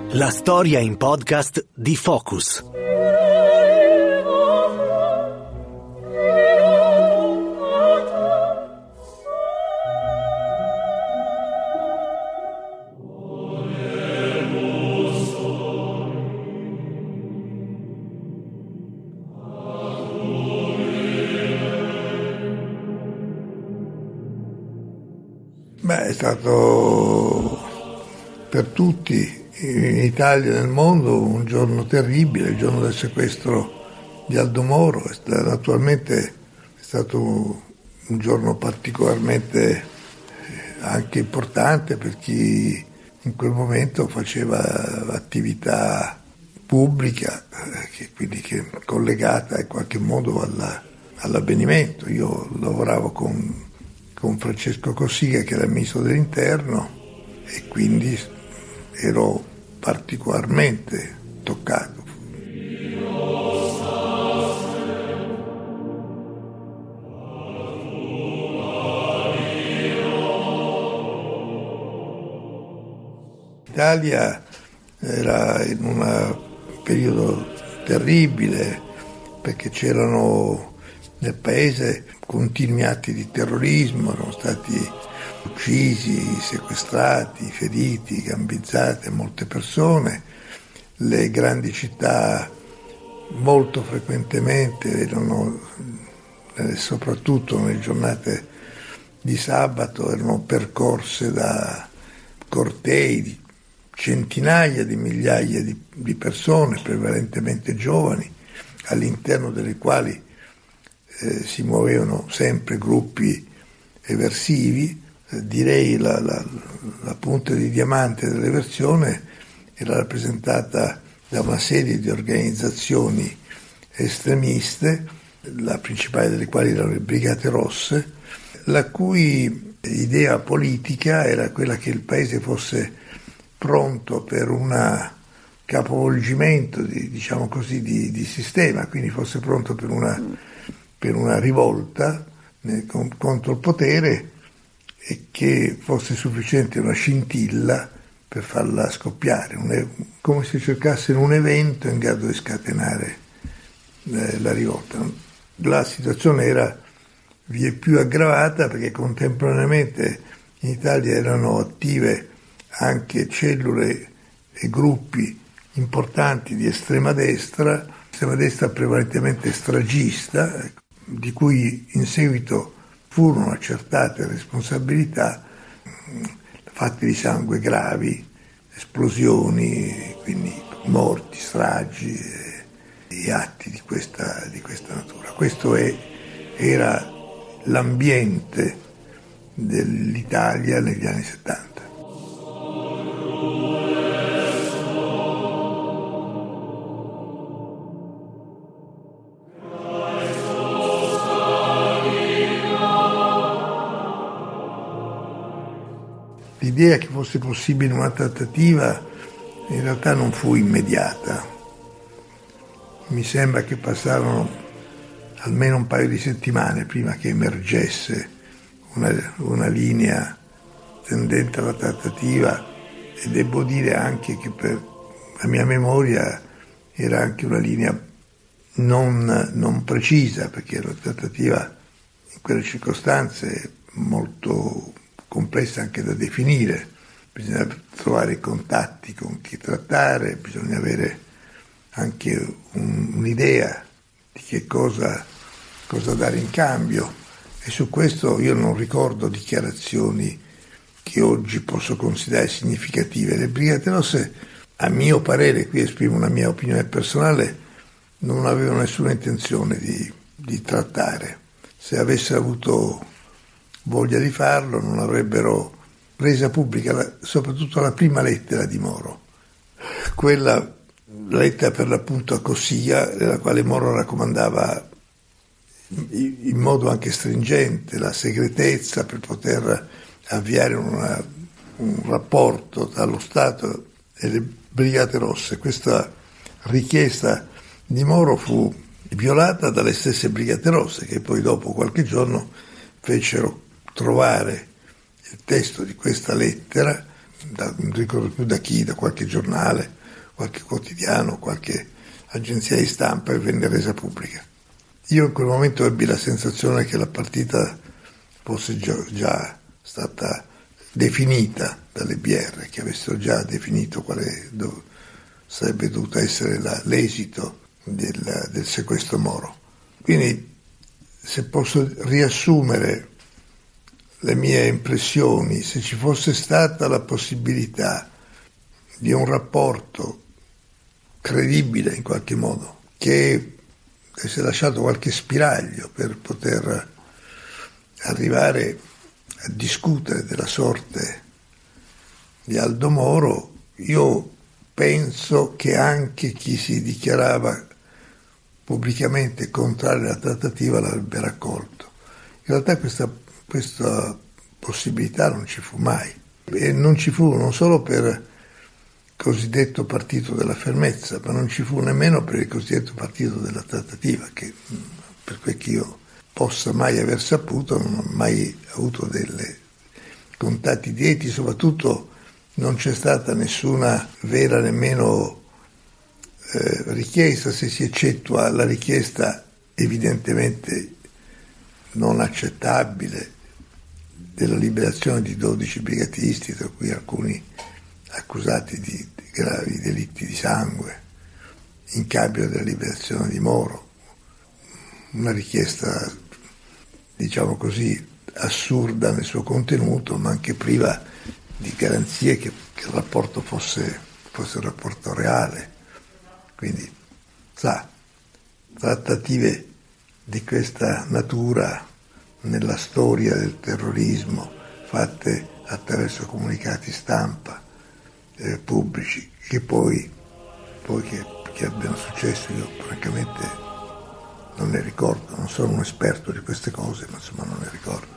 La storia in podcast di Focus. È stato per tutti in Italia e nel mondo un giorno terribile, il giorno del sequestro di Aldo Moro. Naturalmente è stato un giorno particolarmente anche importante per chi in quel momento faceva attività pubblica, quindi che collegata in qualche modo all'avvenimento. Io lavoravo con Francesco Cossiga, che era il ministro dell'Interno, e quindi ero particolarmente toccato. L'Italia era in un periodo terribile perché c'erano nel paese continui atti di terrorismo, erano stati uccisi, sequestrati, feriti, gambizzate molte persone. Le grandi città molto frequentemente erano, soprattutto nelle giornate di sabato, erano percorse da cortei di centinaia di migliaia di persone, prevalentemente giovani, all'interno delle quali si muovevano sempre gruppi eversivi. Direi la punta di diamante dell'eversione era rappresentata da una serie di organizzazioni estremiste, la principale delle quali erano le Brigate Rosse, la cui idea politica era quella che il paese fosse pronto per un capovolgimento di sistema, quindi fosse pronto per una rivolta contro il potere, e che fosse sufficiente una scintilla per farla scoppiare, come se cercasse un evento in grado di scatenare la rivolta. La situazione era vieppiù aggravata perché contemporaneamente in Italia erano attive anche cellule e gruppi importanti di estrema destra prevalentemente stragista, di cui in seguito furono accertate responsabilità, fatti di sangue gravi, esplosioni, quindi morti, stragi e atti di questa natura. Questo era l'ambiente dell'Italia negli anni 70. L'idea che fosse possibile una trattativa in realtà non fu immediata. Mi sembra che passarono almeno un paio di settimane prima che emergesse una linea tendente alla trattativa, e devo dire anche che per la mia memoria era anche una linea non precisa, perché la trattativa in quelle circostanze è molto complessa anche da definire. Bisogna trovare i contatti con chi trattare, bisogna avere anche un'idea di che cosa dare in cambio, e su questo io non ricordo dichiarazioni che oggi posso considerare significative. Le Brigate Rosse, a mio parere, qui esprimo una mia opinione personale, non avevano nessuna intenzione di trattare. Se avessero avuto voglia di farlo, non avrebbero resa pubblica soprattutto la prima lettera di Moro, quella lettera per l'appunto a Cossiga, nella quale Moro raccomandava in modo anche stringente la segretezza per poter avviare un rapporto tra lo Stato e le Brigate Rosse. Questa richiesta di Moro fu violata dalle stesse Brigate Rosse, che poi dopo qualche giorno fecero trovare il testo di questa lettera, non ricordo più da chi, da qualche giornale, qualche quotidiano, qualche agenzia di stampa e venne resa pubblica. Io in quel momento ebbi la sensazione che la partita fosse già stata definita dalle BR, che avessero già definito quale sarebbe dovuto essere l'esito del sequestro Moro. Quindi, se posso riassumere le mie impressioni, se ci fosse stata la possibilità di un rapporto credibile in qualche modo, che avesse lasciato qualche spiraglio per poter arrivare a discutere della sorte di Aldo Moro, io penso che anche chi si dichiarava pubblicamente contrario alla trattativa l'avrebbe raccolto. In realtà questa possibilità non ci fu mai, e non ci fu non solo per il cosiddetto partito della fermezza, ma non ci fu nemmeno per il cosiddetto partito della trattativa, che per quel che io possa mai aver saputo non ho mai avuto dei contatti diretti, soprattutto non c'è stata nessuna vera nemmeno richiesta, se si eccettua la richiesta evidentemente non accettabile della liberazione di 12 brigatisti, tra cui alcuni accusati di gravi delitti di sangue, in cambio della liberazione di Moro. Una richiesta, diciamo così, assurda nel suo contenuto, ma anche priva di garanzie che il rapporto fosse un rapporto reale. Quindi, trattative di questa natura nella storia del terrorismo, fatte attraverso comunicati stampa pubblici, che poi che abbiano successo, io francamente non ne ricordo, non sono un esperto di queste cose, ma insomma non ne ricordo.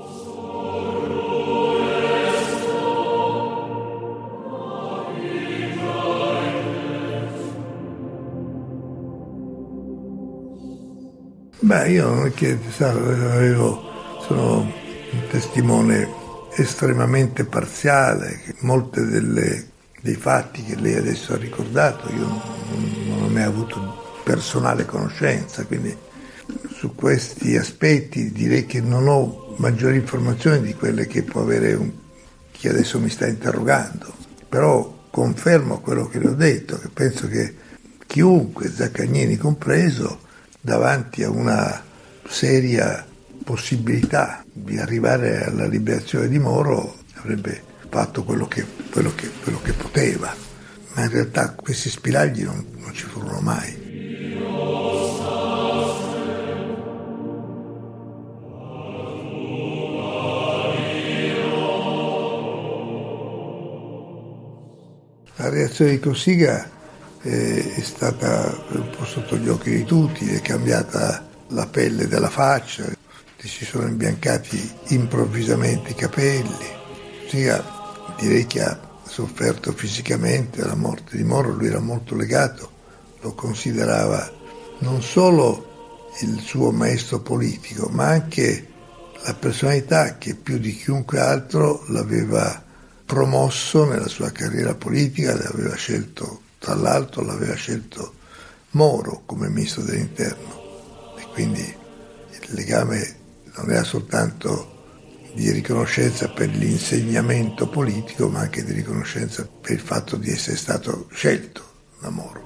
Beh, io non è che sono un testimone estremamente parziale, che molte dei fatti che lei adesso ha ricordato io non ho mai avuto personale conoscenza, quindi su questi aspetti direi che non ho maggiori informazioni di quelle che può avere chi adesso mi sta interrogando, però confermo quello che le ho detto, che penso che chiunque, Zaccagnini compreso, davanti a una seria possibilità di arrivare alla liberazione di Moro avrebbe fatto quello che poteva, ma in realtà questi spiragli non ci furono mai. La reazione di Cossiga è stata un po' sotto gli occhi di tutti, è cambiata la pelle della faccia, si sono imbiancati improvvisamente i capelli. Cossiga direi che ha sofferto fisicamente alla morte di Moro, lui era molto legato, lo considerava non solo il suo maestro politico, ma anche la personalità che più di chiunque altro l'aveva promosso nella sua carriera politica, tra l'altro l'aveva scelto Moro come ministro dell'interno, e quindi il legame non era soltanto di riconoscenza per l'insegnamento politico, ma anche di riconoscenza per il fatto di essere stato scelto da Moro.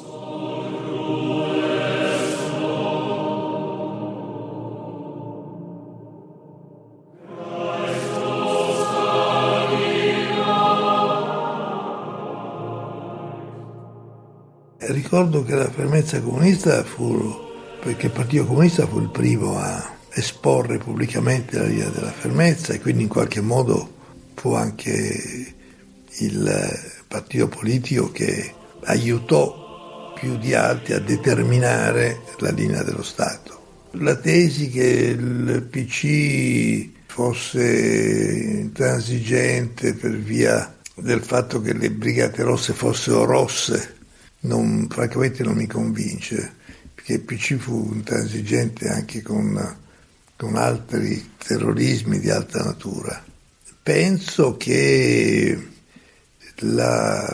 Ricordo che la fermezza comunista perché il Partito Comunista fu il primo a esporre pubblicamente la linea della fermezza, e quindi in qualche modo fu anche il partito politico che aiutò più di altri a determinare la linea dello Stato. La tesi che il PC fosse intransigente per via del fatto che le Brigate Rosse fossero rosse francamente non mi convince, perché il PC fu intransigente anche con altri terrorismi di altra natura. Penso che la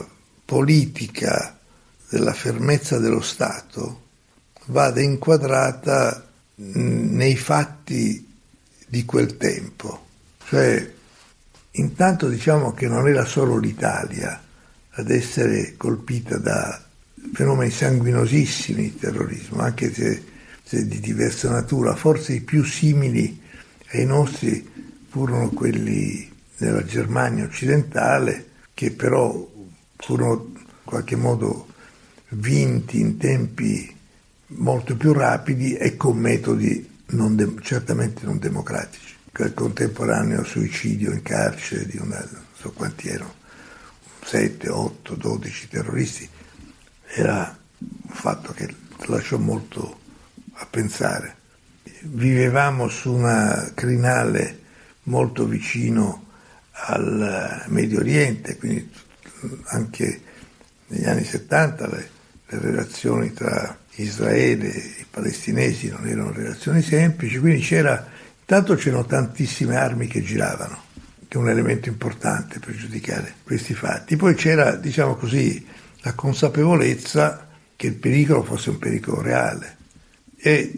politica della fermezza dello Stato vada inquadrata nei fatti di quel tempo. Cioè, intanto diciamo che non era solo l'Italia ad essere colpita da fenomeni sanguinosissimi di terrorismo, anche se di diversa natura. Forse i più simili ai nostri furono quelli della Germania occidentale, che però furono in qualche modo vinti in tempi molto più rapidi e con metodi certamente non democratici. Il contemporaneo suicidio in carcere di non so quanti erano, 7, 8, 12 terroristi, era un fatto che lasciò molto a pensare. Vivevamo su una crinale molto vicino al Medio Oriente, quindi anche negli anni 70 le relazioni tra Israele e i palestinesi non erano relazioni semplici, quindi intanto c'erano tantissime armi che giravano, che è un elemento importante per giudicare questi fatti. Poi c'era, diciamo così, la consapevolezza che il pericolo fosse un pericolo reale, e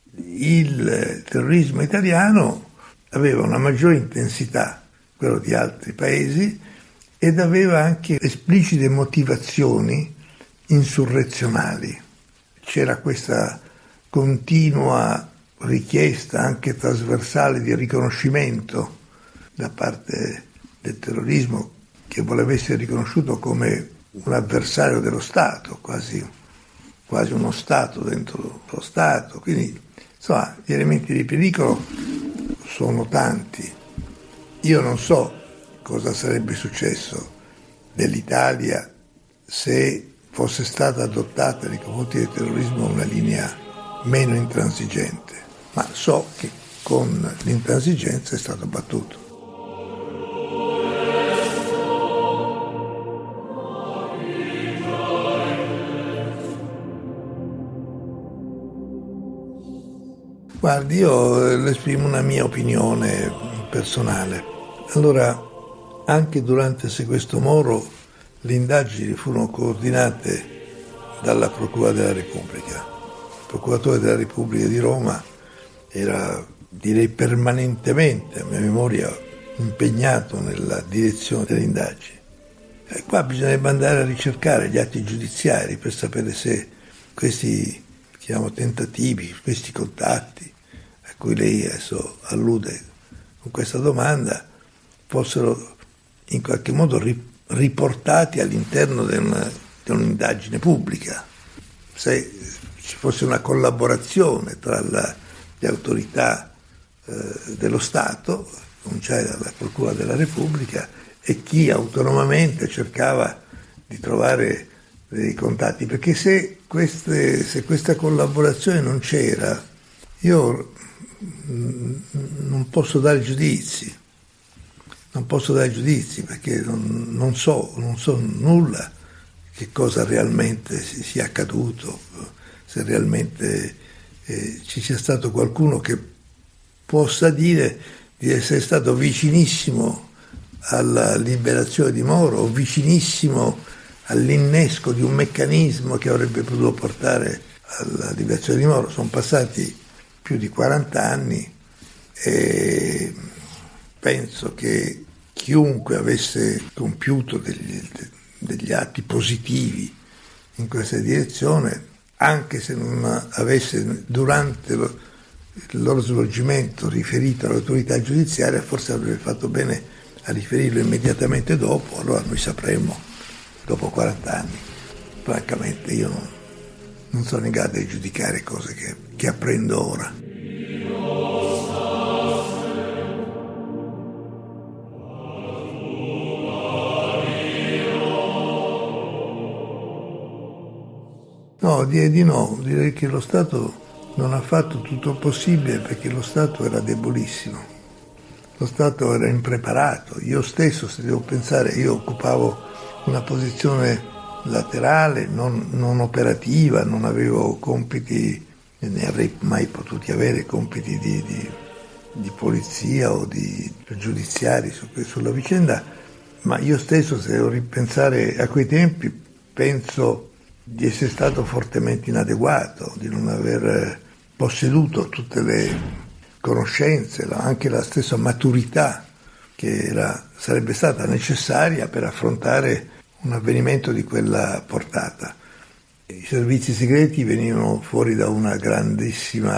il terrorismo italiano aveva una maggiore intensità, quello di altri paesi, ed aveva anche esplicite motivazioni insurrezionali. C'era questa continua richiesta anche trasversale di riconoscimento da parte del terrorismo, che voleva essere riconosciuto come un avversario dello Stato, quasi uno Stato dentro lo Stato. Quindi insomma gli elementi di pericolo sono tanti. Io non so cosa sarebbe successo dell'Italia se fosse stata adottata nei confronti del terrorismo una linea meno intransigente, ma so che con l'intransigenza è stato battuto. Guardi, io esprimo una mia opinione personale. Allora, anche durante il sequestro Moro le indagini furono coordinate dalla Procura della Repubblica. Il procuratore della Repubblica di Roma era, direi permanentemente, a mia memoria, impegnato nella direzione delle indagini. E qua bisognerebbe andare a ricercare gli atti giudiziari per sapere se questi tentativi, questi contatti a cui lei adesso allude con questa domanda fossero in qualche modo riportati all'interno di un'indagine pubblica, se ci fosse una collaborazione tra le autorità dello Stato, cominciare dalla Procura della Repubblica, e chi autonomamente cercava di trovare dei contatti, perché se questa collaborazione non c'era, io non posso dare giudizi, perché non so nulla che cosa realmente sia accaduto, se realmente ci sia stato qualcuno che possa dire di essere stato vicinissimo alla liberazione di Moro o vicinissimo all'innesco di un meccanismo che avrebbe potuto portare alla liberazione di Moro. Sono passati più di 40 anni e penso che chiunque avesse compiuto degli atti positivi in questa direzione, anche se non avesse durante il loro svolgimento riferito all'autorità giudiziaria, forse avrebbe fatto bene a riferirlo immediatamente dopo, allora noi sapremmo dopo 40 anni. Francamente io non sono in grado di giudicare cose che apprendo ora. No, direi di no, direi che lo Stato non ha fatto tutto il possibile, perché lo Stato era debolissimo. Lo Stato era impreparato. Io stesso, se devo pensare, io occupavo una posizione laterale, non operativa, non avevo compiti, ne avrei mai potuti avere compiti di polizia o di giudiziari sulla vicenda, ma io stesso, se devo ripensare a quei tempi, penso di essere stato fortemente inadeguato, di non aver posseduto tutte le conoscenze, anche la stessa maturità che sarebbe stata necessaria per affrontare un avvenimento di quella portata. I servizi segreti venivano fuori da grandissimi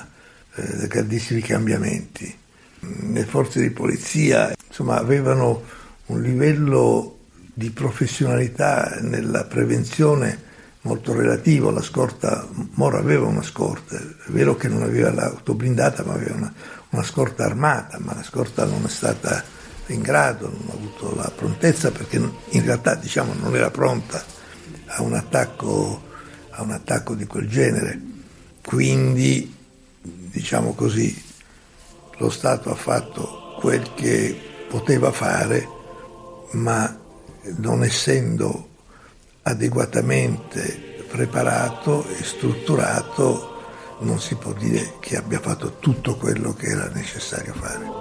cambiamenti. Le forze di polizia, insomma, avevano un livello di professionalità nella prevenzione molto relativo. La scorta, Moro aveva una scorta, è vero che non aveva l'auto blindata, ma aveva una scorta armata, ma la scorta non è stata in grado, non ha avuto la prontezza, perché in realtà, diciamo, non era pronta a un attacco di quel genere. Quindi, diciamo così, lo Stato ha fatto quel che poteva fare, ma non essendo adeguatamente preparato e strutturato, non si può dire che abbia fatto tutto quello che era necessario fare.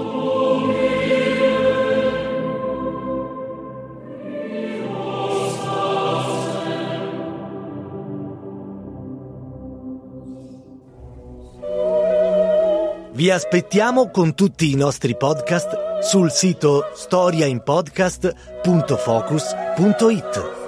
Vi aspettiamo con tutti i nostri podcast sul sito storiainpodcast.focus.it.